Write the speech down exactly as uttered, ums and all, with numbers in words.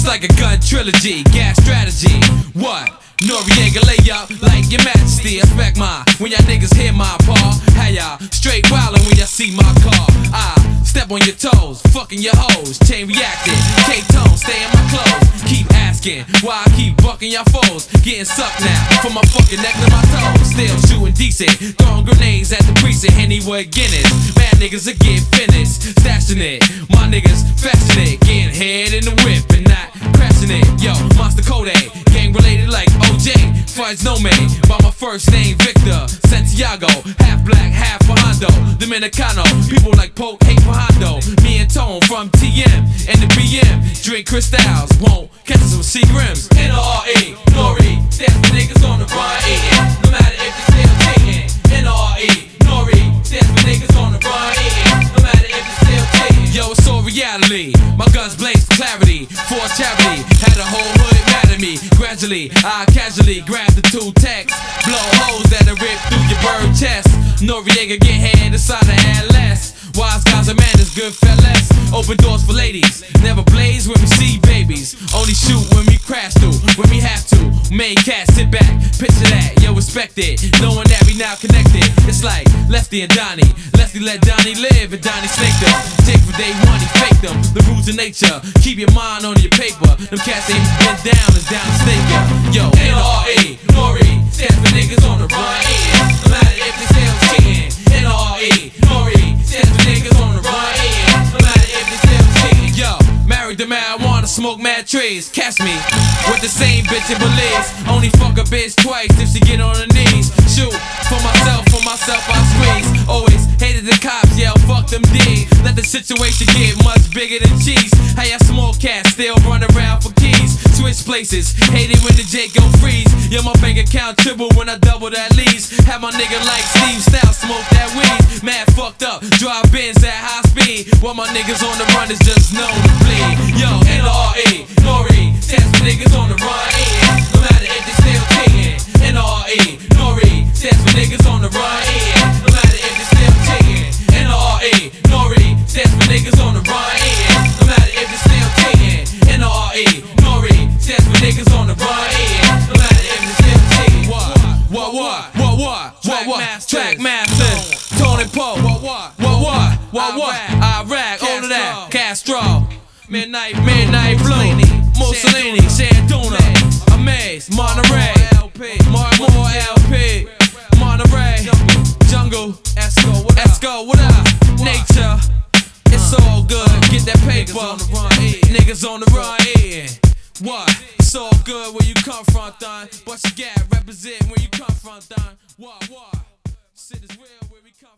It's like a gun trilogy, gas strategy. What? Noriega lay up like your majesty. Expect my when y'all niggas hear my paw. How y'all straight wildin' when y'all see my car. I step on your toes, fucking your hoes. Chain reacting, K-tone, stay in my clothes. Keep asking why I keep bucking y'all foes. Getting sucked now from my fucking neck to my toes. Still shooting decent, throwing grenades at the precinct. Hennywood Guinness, mad niggas are getting finished. Stashing it, my niggas fashion it. Getting head in the whip and not crashing it. Yo, Monster Kodak, gang related like O J. Fudge no man, by my first name Victor Santiago. Half black, half Hondo, Dominicano. People like Poke, hate Hondo. Me and Tone from T M and the B M. Drink Crystals, won't catch some Seagrams. N R E, Nori, that's the niggas on the run eating. No matter if they still cheating. N R E, Nori, that's the niggas on the run eating. No matter if they still cheating. Yo, it's all reality. My guns blaze for clarity, for charity. Had a whole hood mad at me. Gradually, I casually grab the two texts. Blow holes that'll rip through your bird chest. Noriega get head inside the add less. Wise guys are man, it's good fellas. Open doors for ladies. Never blaze when we see babies. Only shoot when we crash through, when we have to. Main cat, sit back, picture that, yo, respect it. Knowing that we now connected. It's like Lefty and Donnie. Lefty let Donnie live and Donnie snake them. Take for day one, he fake them. The rules of nature. Keep your mind on your paper. Them cats ain't been down, is down to stake ya. Yo, N R E, Nori, stands for niggas on the run. No matter if they still cheating. N R E, Nori, stands for niggas on the run. No matter if they still cheating. Yo, married to marijuana, smoke mad trees. Catch me with the same bitch in Belize. Only fuck a bitch twice if she get on her knees. Shoot for myself, for myself I squeeze. Always hated the cops, yell fuck them D. Let the situation get much bigger than cheese. How y'all small cats still run around for keys? Switch places, hate it when the J go freeze. Yeah, my bank account triple when I double that lease. Have my nigga like Steve Style smoke that weed. Mad fucked up, drive Benz at high speed. While my niggas on the run is just known to bleed. Yo, N R E, Nori, stands for niggas on the run. No matter if they still cheating. N R E, Nori, stands for niggas on the run. No matter if they still cheating. N R E, Nori, stands for niggas on the run. No matter if they still cheating. N R E, Nori, stands for niggas on the run. No matter if they still cheating. What? What? What? What? What? What? What? Track masters, Tony Poe. What? What? What? What? What? What? Iraq, all of that. Castro, Midnight, Midnight Blue, Mussolini, Santuna, Amaze, Monterey, Marmore L P, Monterey, Jungle, Esco, Esco, what up? Nature, it's all good. Get that paper, niggas on the run, yeah. What? It's all good where you come from, son. But you got represent where you come from, son. What? What? Shit is real where we come.